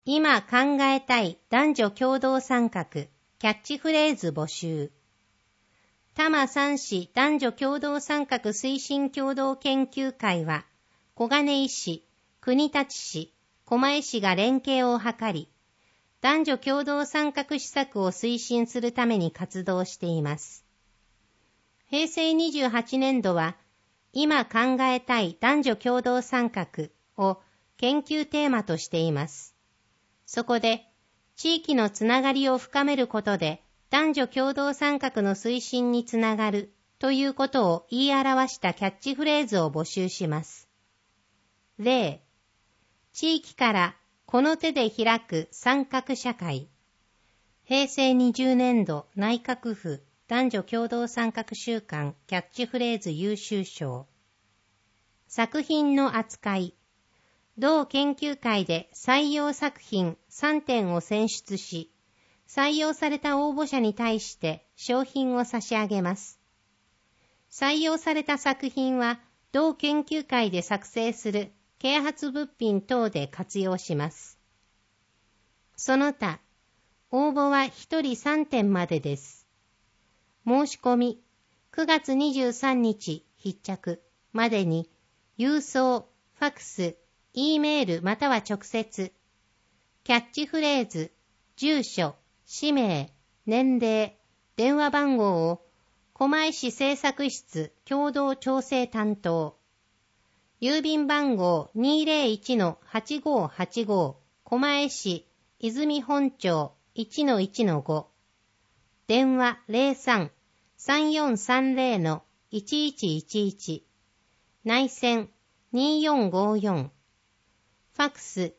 今考えたい男女共同参画、キャッチフレーズ募集。多摩3市男女共同参画推進共同研究会は、小金井市、国立市、狛江市が連携を図り、男女共同参画施策を推進するために活動しています。平成28年度は、今考えたい男女共同参画を研究テーマとしています。そこで、地域のつながりを深めることで、男女共同参画の推進につながるということを言い表したキャッチフレーズを募集します。例、地域からこの手で開く参画社会。平成20年度内閣府男女共同参画週間キャッチフレーズ優秀賞。作品の扱い。同研究会で採用作品3点を選出し、採用された応募者に対して商品を差し上げます。採用された作品は、同研究会で作成する啓発物品等で活用します。その他、応募は1人3点までです。申し込み、9月23日必着までに、郵送、ファクス、E メールまたは直接、キャッチフレーズ、住所、氏名、年齢、電話番号を狛江市政策室共同調整担当、郵便番号 201-8585 狛江市泉本町 1-1-5、電話 03-3430-1111、内線2454、ファクス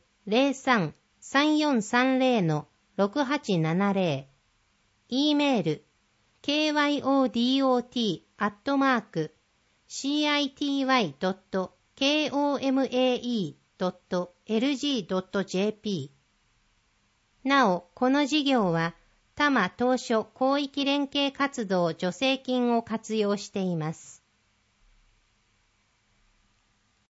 03-3430-6870、E メール kyodot@city.komae.lg.jp。 なお、この事業は多摩当初広域連携活動助成金を活用しています。